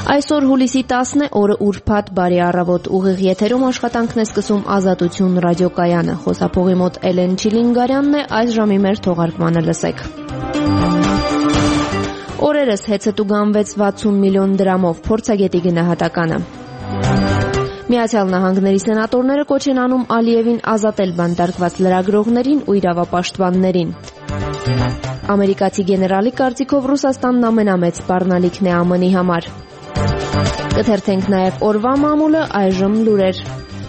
Այսօր հուլիսի 10-ն է, օրը ուրբաթ, բարի առավոտ, ուղիղ եթերում աշխատանքն է սկսում Ազատություն ռադիոկայանը, խոսափողի մոտ Էլեն Չիլինգարյանն է, այս ժամի մեր թողարկմանը լսեք։ Օրերս հեծը տուգանվեց 60 միլիոն դրամով, փորձագետի գնահատականը։ Միացյալ Նահանգների սենատորները կոչ են անում Ալիևին ազատել բանտարկված լրագրողներին ու իրավապաշտպաններին։ Ամերիկացի գեներալի կարծիքով Ռուսաստանն ամենամեծ սպառնալիքն է ԱՄՆ-ի համար։ Կթերթենք նաև օրվա մամուլը, այժմ լուրեր։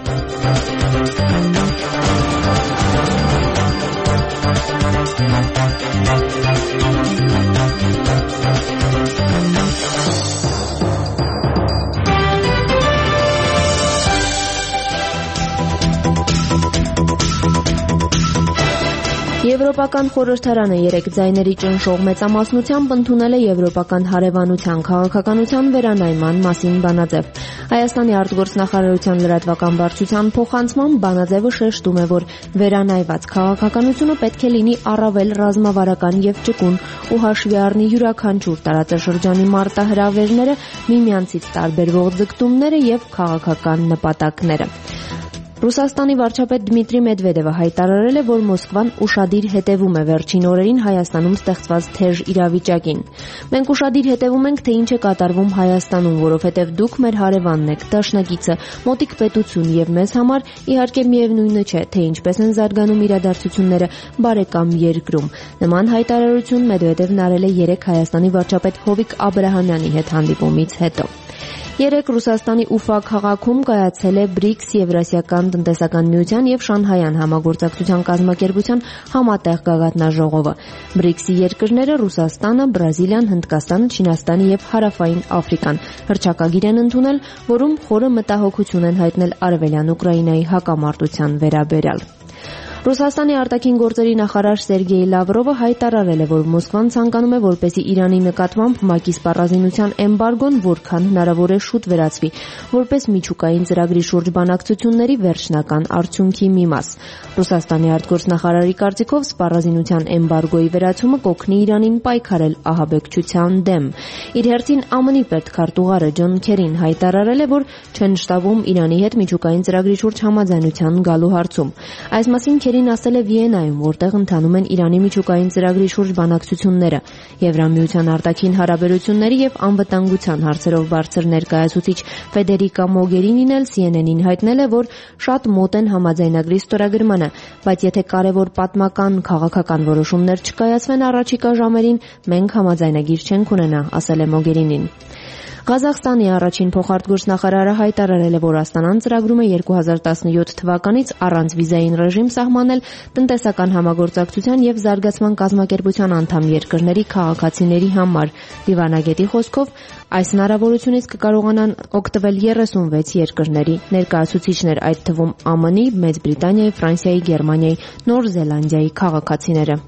Եվրոպական խորհրդարանը երեք ձայների ճնշող մեծամասնությամբ ընդունել է Եվրոպական հարևանության քաղաքականության վերանայման մասին բանաձև։ Հայաստանի արտգործնախարարության լրատվական վարչության փոխանցմամբ բանաձևը շեշտում է, որ վերանայված քաղաքականությունը պետք է լինի առավել ռազմավարական եւ ճկուն ու հաշվի առնի յուրաքանչյուր տարածաշրջանի մարտահրավերները, միմյանցից տարբերվող ձգտումները եւ քաղաքական նպատակները։ Ռուսաստանի վարչապետ Դմիտրի Մեդվեդևը հայտարարել է, որ Մոսկվան ուշադիր հետևում է վերջին օրերին Հայաստանում ստեղծված թեժ իրավիճակին։ Մենք ուշադիր հետևում ենք, թե ինչ է կատարվում Հայաստանում, որովհետև դուք մեր հարևանն եք, դաշնակիցը, մոտիկ պետություն եւ մեզ համար իհարկե միևնույնը չէ, թե ինչպես են զարգանում իրադարձությունները բարեկամ երկրում։ Նման հայտարարություն Մեդվեդևն արել է երեք Հայաստանի վարչապետ Հովիկ Աբրահամյանի հետ հանդիպումից հետո։ Երեք Ռուսաստանի Ուֆա քաղաքում կայացել է BRICS Եվրասիական տնտեսական միության եւ Շանհայան համագործակցության կազմակերպության համատեղ գագաթնաժողովը։ BRICS-ի երկրները Ռուսաստանը, Բրազիլիան, Հնդկաստանը, Չինաստանը եւ Հարավային Աֆրիկան հռչակագիր են ընդունել, որում խորը մտահոգություն են հայտնել Արևելյան Ուկրաինայի հակամարտության վերաբերյալ։ Ռուսաստանի արտաքին գործերի նախարար Սերգեյ Լավրովը հայտարարել է, որ Մոսկվան ցանկանում է, որպեսզի Իրանի նկատմամբ ՄԱԿ-ի սպառազինության էմբարգոն որքան հնարավոր է շուտ վերացվի, որպես միջուկային ծրագրի շուրջ բանակցությունների վերջնական արդյունքի մի մաս։ Ռուսաստանի արտգործնախարարի կարծիքով սպառազինության էմբարգոյի վերացումը կօգնի Իրանին պայքարել ահաբեկչության դեմ։ Իր հերթին ԱՄՆ-ի պետքարտուղարը Ջոն Քերին հայտարարել է, որ չեն շտաբում Իրանի հետ միջուկային ծրագրի շուրջ համաձայնության գալու հարցում։ Այս մասին Քերին ասել է Վիեննայում, որտեղ ընթանում են Իրանի միջուկային ծրագրի շուրջ բանակցությունները։ Եվրամիության արտաքին հարաբերությունների եւ անվտանգության հարցերով բարձր ներկայացուցիչ Ֆեդերիկա Մոգերինին էլ CNN-ին հայտնել է, որ շատ մոտ են համաձայնագրի ստորագրմանը, բայց եթե կարևոր պատմական քաղաքական որոշումներ չկայացվեն առաջիկա ժամերին, մենք համաձայնագիր չենք ունենա, ասել է Մոգերինին։ Ղազախստանի առաջին փոխարտգործնախարարը հայտարարել է, որ Աստանան ծրագրում է 2017 թվականից առանց վիզային ռեժիմ սահմանել տնտեսական համագործակցության եւ զարգացման կազմակերպության անդամ երկրների քաղաքացիների համար։ Դիվանագետի խոսքով այս հնարավորությունից կկարողանան օգտվել 36 երկրների ներկայացուցիչներ, այդ թվում ԱՄՆ-ի, Մեծ Բրիտանիայի, Ֆրանսիայի, Գերմանիայի, Նոր Զելանդիայի քաղաքացիները։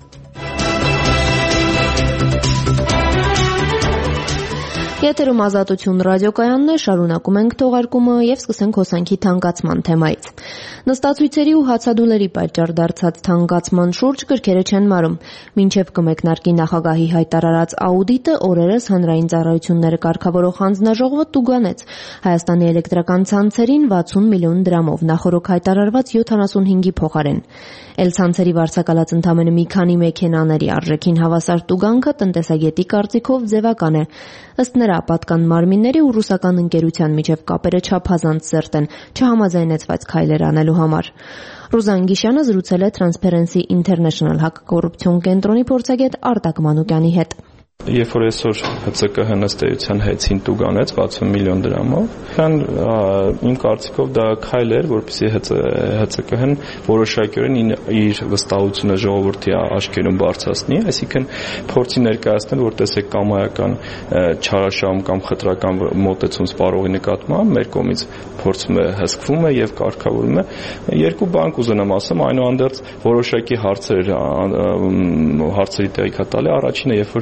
Եթերում Ազատություն ռադիոկայանն է, շարունակում ենք թողարկումը եւ սկսենք հոսանքի թանկացման թեմայից։ Նստացույցերի ու հացադուլերի պատճառ դարձած թանկացման շուրջ գրքերը չեն մարում։ Մինչև կմեկնարկի նախագահի հայտարարած աուդիտը, օրերս հանրային ծառայությունները կարգավորող հանձնաժողովը տուգանեց Հայաստանի էլեկտրական ցանցերին 60 միլիոն դրամով, նախորդ հայտարարված 75-ի փոխարեն։ Ցանցերի վարձակալած ընդամենը մի քանի մեքենաների արժեքին հավասար տուգանքը տնտեսագետի կարծիքով ձևական է։ Ըստ նրա, պատկան մարմինների ու ռուսական ընկերության միջև կապերը չափազանց սերտ են, չհամաձայնեցված քայլեր անելու համար։ Ռուզան Գիշյանը զրուցել է Transparency International հակակոռուպցիոն կենտրոնի փորձագետ Արտակ Մանուկյանի հետ։ Երբ որ այսօր ՀՑԿ ըստեյության հեծին տուգանեց 60 միլիոն դրամով, իմ կարծիքով դա քայլ էր, որպեսզի ՀՑԿ-ն որոշակիորեն իր վստահությունը ժողովրդի աչքերում բարձրացնի, այսինքն փորձի ներկայացնել, որ տեսեք կամայական չարաշահում կամ խտրական մոտեցում սպառողի նկատմամբ մեր կողմից փորձում է հսկվում է եւ կարգավորվում է։ Երկու բան կուզենամ ասեմ, այնուհանդերձ որոշակի հարցերի տեղիք տալի։ Առաջինը, երբ որ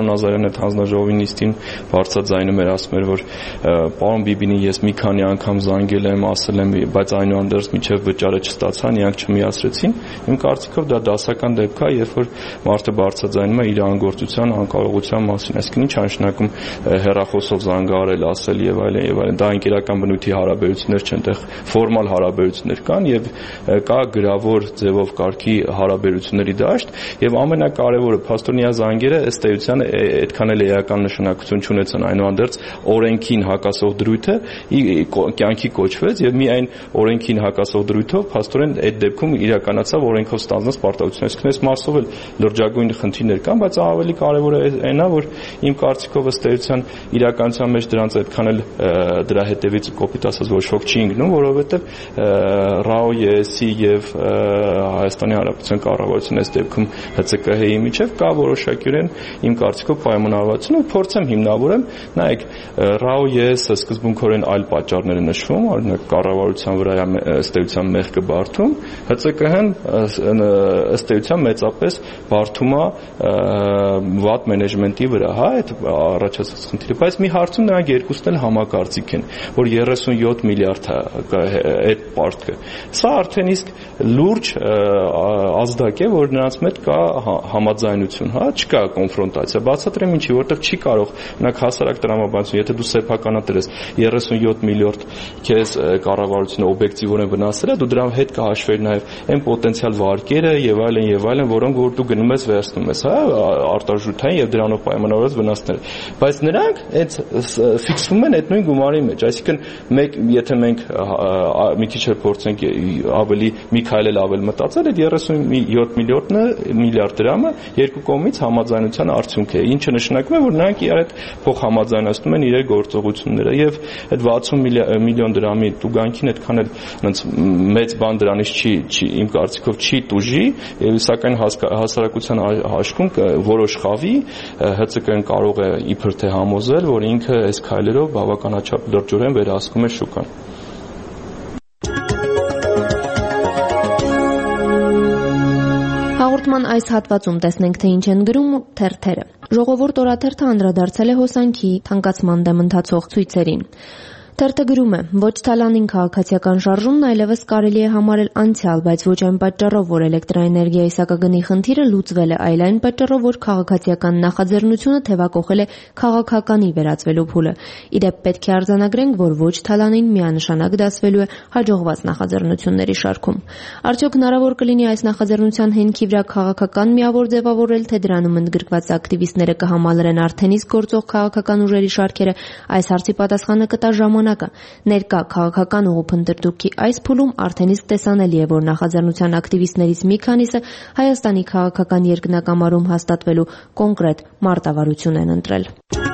պարոն Նազարյանն այդ հանձնաժողովի նիստին բարձրաձայնում էր, ասում էր, որ պարոն Բիբինի ես մի քանի անգամ զանգել եմ, ասել եմ, բայց այնուհանդերձ մինչև վճարը չստացան, իրանք չմիացրեցին։ Իմ կարծիքով դա դասական դեպք է, երբ որ մարդը բարձրաձայնում է իր անգործության, անկարողության մասին, այսինքն ինչ անշնակում հեռախոսով զանգահարել, ասել եւ այլն, դա ընկերական բնույթի հարաբերություններ չեն, այդտեղ ֆորմալ հարաբերություններ կան եւ կա գրավոր ձևով կարգի հարաբերությունների դաշտ եւ ամենակարևորը փաստորենիա զանգերը ըստ էության այդքան էլ էական նշանակություն չունեցան, այնուհանդերձ օրենքին հակասող դրույթը կյանքի կոչվեց եւ միայն օրենքին հակասող դրույթով փաստորեն այդ դեպքում իրականացավ օրենքով ստանձնած պարտավորություն, այսինքն այս մասով էլ լրջագույն խնդիրներ կան, բայց ավելի կարևորը այնա, որ իմ կարծիքով ըստ էության իրականության մեջ դրանց այդքան էլ դրա հետևից կոպիտ ասած ոչ ոք չի ընկնում, որովհետեւ ՌԱՕ, ԵՍ-ի եւ Հայաստանի Հանրապետության կառավարության այս դեպքում ՀՑԿՀ-ի միջև կա որոշակիորեն իմ կարծիքով պայմանավորվածություն ու փորձեմ հիմնավորեմ, նայեք, ՌԱՕ, ԵՍ-ը սկզբունքորեն այլ պատճառներ են նշվում, օրինակ կառավարության վրա ըստ էության մեղքը բարդում, ՀՑԿՀ-ն ըստ էության մեծապես բարդում է վատ մենեջմենտի վրա, հա, այդ առաջացած խնդիրը, բայց մի հարցում նրանք երկուսն էլ համակարծիք են, որ 37 միլիարդ է այդ պարտքը։ Սա արդեն իսկ լուրջ ազդակ է, որ նրանց մեջ կա համաձայնություն, հա, չկա կոնֆրոնտացիա, բացատրեմ ինչի, որտեղ չի կարող, օրինակ հասարակ տրամաբանություն, եթե դու սեփականատեր ես 37 միլիարդ քեզ կառավարությունը օբյեկտիվորեն վնասել է, դու դրա հետ կհաշվեր նաև այն պոտենցիալ վարկերը եւ այլն, որոնք որ դու գնում ես վերցնում ես, հա, արտարժութային եւ դրանով պայմանավորված վնասներ։ Բայց նրանք այդ ֆիքսվում են այդ նույն գումարի մեջ, այսինքն եթե մենք մի քիչ փորձենք ավելի մի քայլ էլ ավել մտածել, այդ 37 միլիարդ դրամը երկու կողմից համաձայնության արդյունք է, ինչը նշանակում է, որ նրանք իրար հետ փոխհամաձայնացնում են իրար գործողությունները եւ այդ 60 միլիոն դրամի տուգանքին այդքան էլ մեծ բան դրանից չի իմ կարծիքով չի տուժի, սակայն հասարակության հաշվում որոշ խավի ՀՑԿ-ն կարող է իբր թե համոզել, որ ինքը այս քայլերով բավականաչափ լրջորեն վերահսկում է շուկան։ Հաղորդման այս հատվածում տեսնենք, թե ինչ են գրում թերթերը։ Ժողովուրդ օրաթերթը անդրադարձել է հոսանքի թանկացման դեմ ընթացող ցույցերին։ Թերթը գրում է. ոչ թալանին քաղաքացիական շարժումն այլևս կարելի է համարել անցյալ, բայց ոչ այն պատճառով, որ էլեկտրաէներգիայի սակագնի խնդիրը լուծվել է, այլ այն պատճառով, որ քաղաքացիական նախաձեռնությունը թևակողել է քաղաքականի վերածվելու փուլը։ Իդեպ պետք է արձանագրենք, որ ոչ թալանին միանշանակ դասվելու է հաջողված նախաձեռնությունների շարքում։ Արդյոք հնարավոր կլինի այս նախաձեռնության հենքի վրա քաղաքական միավոր ձևավորել, թե դրանում ընդգրկված ակտիվիստները կհամալրեն արդեն իսկ գործող քաղաքական ուժերի շարքերը, այս հարցի պատասխանը կտա ժամանակը։ Ներկա քաղաքական ուղղափնտրտուքի այս փուլում արդեն իսկ տեսանելի է, որ նախաձեռնության ակտիվիստներից մի քանիսը Հայաստանի քաղաքական երկնակամարում հաստատվելու կոնկրետ մարտավարություն են ընտրել։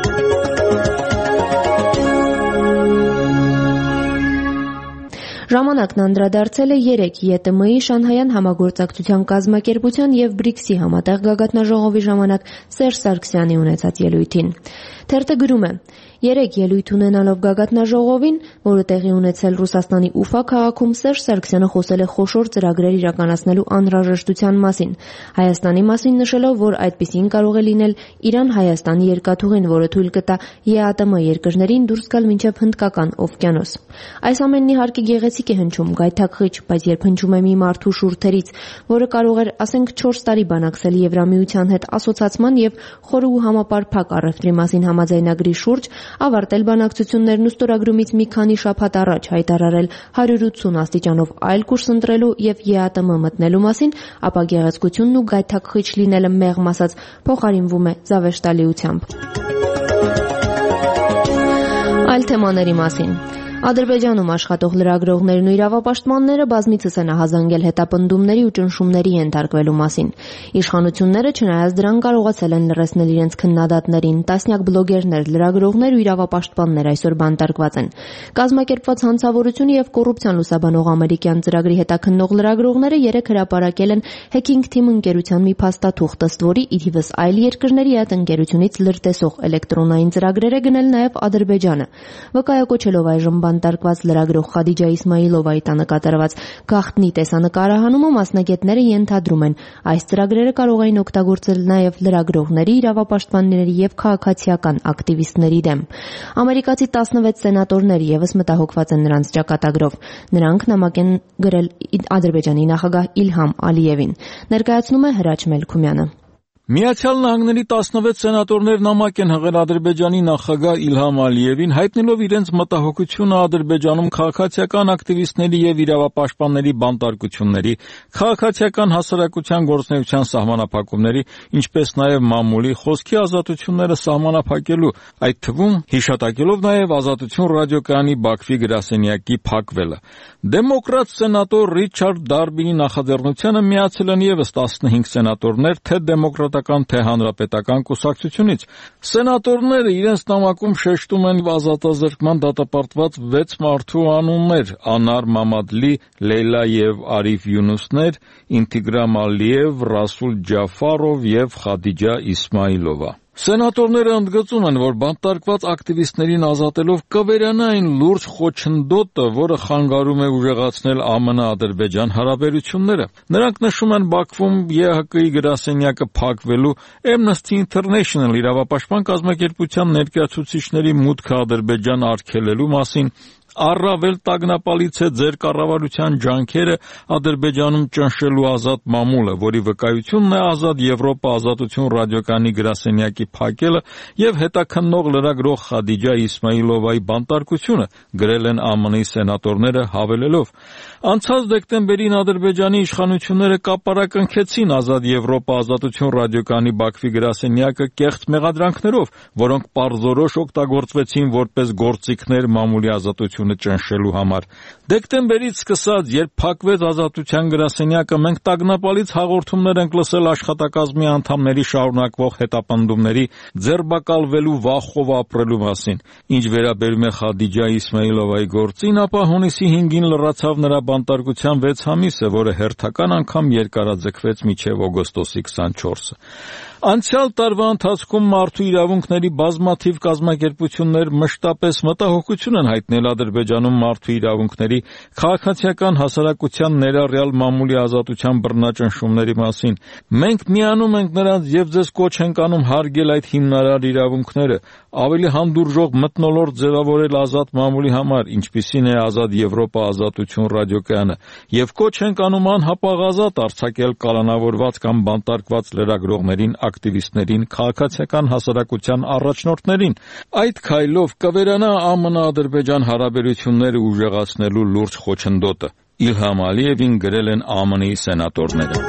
Ժամանակն անդրադարձել է 3 ԵՏՄ-ի Շանհայյան համագործակցության կազմակերպության եւ ԲՐԻԿՍ-ի համատեղ գագաթնաժողովի ժամանակ Սերժ Սարգսյանի ունեցած ելույթին։ Թերթը գրում է. 3 ելույթ ունենալով գագաթնաժողովին, որը տեղի ունեցել Ռուսաստանի Ուֆա քաղաքում, Սերժ Սարգսյանը խոսել է խոշոր ծրագրեր իրականացնելու անհրաժեշտության մասին, Հայաստանի մասին նշելով, որ այդպիսին կարող է լինել Իրան-Հայաստանի երկաթուղին, որը թույլ կտա ԵԱՏՄ երկրներին դուրս գալ մինչև Հնդկական օվկիանոս։ Այս ամենն իհարկե գեղեցիկ է հնչում, գայթակղիչ, բայց երբ հնչում է մի մարդու շուրթերից, որը կարող էր, ասենք, 4 տարի բանակցել Եվրամիության հետ ասոցացման եւ խորը ու համապարփակ առևտրի մասին համաձայնագրի շուրջ, ավարտել բանակցություններն ու ստորագրումից մի քանի շաբաթ առաջ հայտարարել 180 աստիճանով այլ կուրս ընտրելու եւ ԵԱՏՄ մտնելու մասին, ապա գեղեցկությունն ու գայթակղիչ լինելը մեղմ ասած փոխարինվում է զավեշտալիությամբ։ Այլ թեմաների մասին։ Ադրբեջանում աշխատող լրագրողներն ու իրավապաշտպանները բազմիցս են ահազանգել հետապնդումների ու ճնշումների ենթարկվելու մասին։ Իշխանությունները չնայած դրան կարողացել են լռեցնել իրենց քննադատներին, տասնյակ բլոգերներ, լրագրողներ ու իրավապաշտպաններ այսօր բանտարկված են։ Կազմակերպված հանցավորությունը եւ կոռուպցիան լուսաբանող ամերիկյան ծրագրի հետաքննող լրագրողները 3 հրապարակել են Hacking Team ընկերության մի փաստաթուղթ, ըստ որի ի թիվս այլ երկրների այդ ընկերությունից լրտեսող էլեկտրոնային ծրագրեր է գնել նաեւ Ադրբեջանը։ Վկայակոչելով այժմ բանտարկված լրագրող Խադիջա Իսմայիլովայի տանը կատարված գաղտնի տեսանկարահանումը մասնագետները ենթադրում են, այս ծրագրերը կարող էին օգտագործել նաև լրագրողների, իրավապաշտպանների եւ քաղաքացիական ակտիվիստների դեմ։ Ամերիկացի 16 սենատորներ եւս մտահոգված են նրանց ճակատագրով։ Նրանք նամակ են գրել Ադրբեջանի նախագահ Իլհամ Ալիևին։ Ներկայացնում է Հրաչ Մելքումյանը։ Միացյալ Նահանգների 16 սենատորներ նամակ են հղել Ադրբեջանի նախագահ Իլհամ Ալիևին, հայտնելով իրենց մտահոգությունը Ադրբեջանում քաղաքացիական ակտիվիստների եւ իրավապաշտպանների բանտարկությունների, քաղաքացիական հասարակության գործունեության սահմանափակումների, ինչպես նաեւ մամուլի խոսքի ազատությունները սահմանափակելու, այդ թվում հիշատակելով նաեւ Ազատություն ռադիոկայանի Բաքվի գրասենյակի փակվելը։ Դեմոկրատ սենատոր Ռիչարդ Դարբինի նախաձեռնությանը միացել են եւս 15 սենատորներ, թե դեմոկրատական թե հանրապետական կուսակցությունից։ Սենատորները իրենց նամակում շեշտում են ազատազրկման դատապարտված 6 մարդու անուններ՝ Անար Մամադլի, Լեյլա եւ Արիֆ Յունուսներ, Ինտիգրամ Ալիև, Ռասուլ Ջաֆարով եւ Խադիջա Իսմայիլովա։ Սենատորները ընդգծում են, որ բանտարկված ակտիվիստներին ազատելով կվերանա այն լուրջ խոչընդոտը, որը խանգարում է ուժեղացնել ԱՄՆ-Ադրբեջան հարաբերությունները։ Նրանք նշում են Բաքվում ԵՀԿ-ի գրասենյակը փակվելու, Amnesty International իրավապաշտպան կազմակերպության ներկայացուցիչների մուտքը Ադրբեջան արգելելու մասին, առավել տագնապալից է ձեր կառավարության ջանքերը Ադրբեջանում ճնշելու ազատ մամուլը, որի վկայությունն է Ազատ Եվրոպա Ազատություն ռադիոկայանի գրասենյակի փակելը եւ հետաքննող լրագրող Խադիջա Իսմայիլովայի բանտարկությունը, գրել են ԱՄՆ-ի սենատորները հավելելով. Անցած դեկտեմբերին Ադրբեջանի իշխանությունները կապարակնքեցին Ազատ Եվրոպա Ազատություն ռադիոկայանի Բաքվի գրասենյակը կեղծ մեղադրանքներով, որոնք պարզորոշ օգտագործվեցին որպես գործիքներ մամուլի ազատությունը ճնշելու համար։ Դեկտեմբերից սկսած, երբ փակվեց Ազատության գրասենյակը, մենք տագնապալից հաղորդումներ ենք լսել աշխատակազմի անդամների շարունակվող հետապնդումների, ձերբակալվելու վախով ապրելու մասին։ Ինչ վերաբերում է Խադիջա Իսմայիլովայի գործին, ապա հունիսի 5-ին լրացավ նրա բանտարկության 6 ամիսը, որը հերթական անգամ երկարաձգվեց մինչև օգոստոսի 24-ը։ Անցյալ տարվա ընթացքում մարդու իրավունքների բազմաթիվ կազմակերպություններ մշտապես մտահոգություն են հայտնել Ադրբեջանում մարդու իրավունքների, քաղաքացիական հասարակության ներառյալ մամուլի ազատության բռնաճնշումների մասին։ Մենք միանում ենք նրանց եւ ձեզ կոչ ենք անում հարգել այդ հիմնարար իրավունքները, ավելի հանդուրժող մթնոլորտ ձևավորել ազատ մամուլի համար, ինչպիսին է Ազատ Եվրոպա Ազատություն ռադիոկայանը, եւ կոչ ենք անում անհապաղ ազատ արձակել կալանավորված կամ բանտարկված լրագրողներին, ակտիվիստներին, քաղաքացիական հասարակության առաջնորդներին։ Այդ քայլով կվերանա ԱՄՆ-Ադրբեջան հարաբերությունները ուժեղացնելու լուրջ խոչընդոտը։ Իլհամ Ալիևին գրել են ԱՄՆ-ի սենատորները։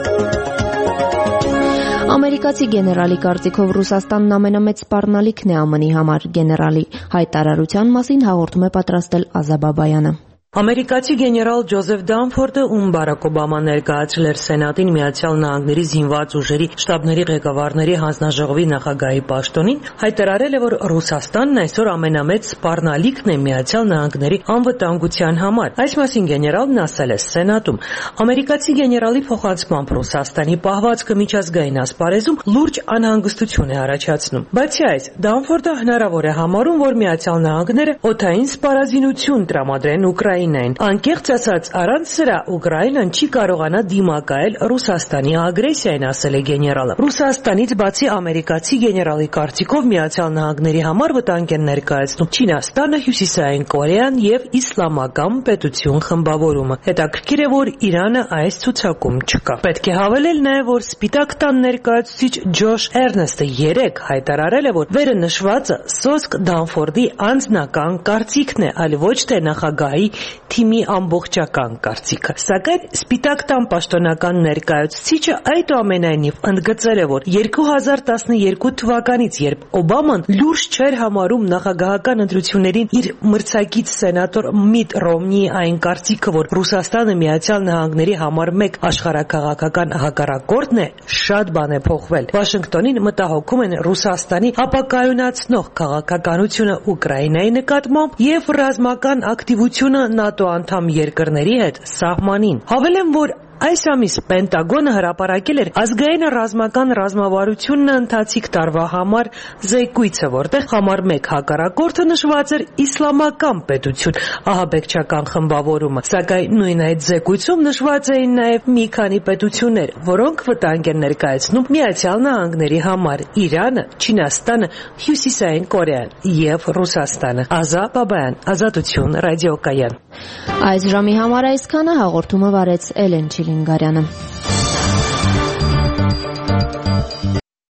Ամերիկացի գեներալի կարծիքով Ռուսաստանն ամենամեծ սպառնալիքն է ԱՄՆ-ի համար։ Գեներալի հայտարարության մասին հաղորդում է պատրաստել Ազաբաբայանը։ Ամերիկացի գեներալ Ջոզեֆ Դանֆորդը, ում Բարակ Օբաման ներկայացրել էր Սենատին Միացյալ Նահանգների զինված ուժերի շտաբների ղեկավարների հանձնաժողովի նախագահի պաշտոնին, հայտարարել է, որ Ռուսաստանն այսօր ամենամեծ սպառնալիքն է Միացյալ Նահանգների անվտանգության համար։ Այս մասին գեներալն ասել է Սենատում։ Ամերիկացի գեներալի փոխանցմամբ Ռուսաստանի պահվածքը միջազգային ասպարեզում լուրջ անհանգստություն է առաջացնում։ Բացի այս, Դանֆորդը հնարավոր է համարում, որ Միացյալ Նահանգները օդային սպառազինություն տրամադրեն Ուկրաինային։ Անկեղծ ասած, առանց սրա Ուկրաինան չի կարողանա դիմակայել Ռուսաստանի ագրեսիային, ասել է գեներալը։ Ռուսաստանից բացի ամերիկացի գեներալի կարծիքով Միացյալ Նահանգների համար վտանգ են ներկայացնում Չինաստանը, Հյուսիսային Կորեան եւ Իսլամական պետություն խմբավորումը։ Հետաքրքիր է, որ Իրանը այս ցուցակում չկա։ Պետք է հավելել նաեւ, որ Սպիտակ տան ներկայացուցիչ Ջոշ Էրնեստը 3 հայտարարել է, որ վերը նշվածը սոսկ Դանֆորդի անձնական կարծիքն է, այլ ոչ թե նախագահի թիմի ամբողջական կարծիքը։ Սակայն Սպիտակ տան պաշտոնական ներկայացուցիչը այդուամենայնիվ ընդգծել է, որ 2012 թվականից, երբ Օբաման լուրջ չէր համարում նախագահական ընտրություններին իր մրցակից սենատոր Միտ Ռոմնիի այն կարծիքը, որ Ռուսաստանը Միացյալ Նահանգների համար 1 աշխարհաքաղաքական հակառակորդն է, շատ բան է փոխվել։ Վաշինգտոնին մտահոգում են Ռուսաստանի ապակայունացնող քաղաքականությունը Ուկրաինայի նկատմամբ եւ ռազմական ակտիվությունը ՆԱՏՕ անդամ երկրների հետ սահմանին։ Հավելեմ, որ Այս ամիս Պենտագոնը հրապարակել էր ազգային ռազմական ռազմավարությունն ընթացիկ տարվա համար զեկույցը, որտեղ համար 1 հակառակորդը նշված էր իսլամական պետություն, ահաբեկչական խմբավորումը, սակայն նույն այդ զեկույցում նշված էին նաև մի քանի պետություններ, որոնք վտանգ են ներկայացնում Միացյալ Նահանգների համար՝ Իրանը, Չինաստանը, Հյուսիսային Կորեան եւ Ռուսաստանը։ Ազա Բաբայան, Ազատություն, ռադիոկայան։ Այս ժամի համար այսքանը, հաղորդումը վարեց Էլեն Չիլինգարյանը։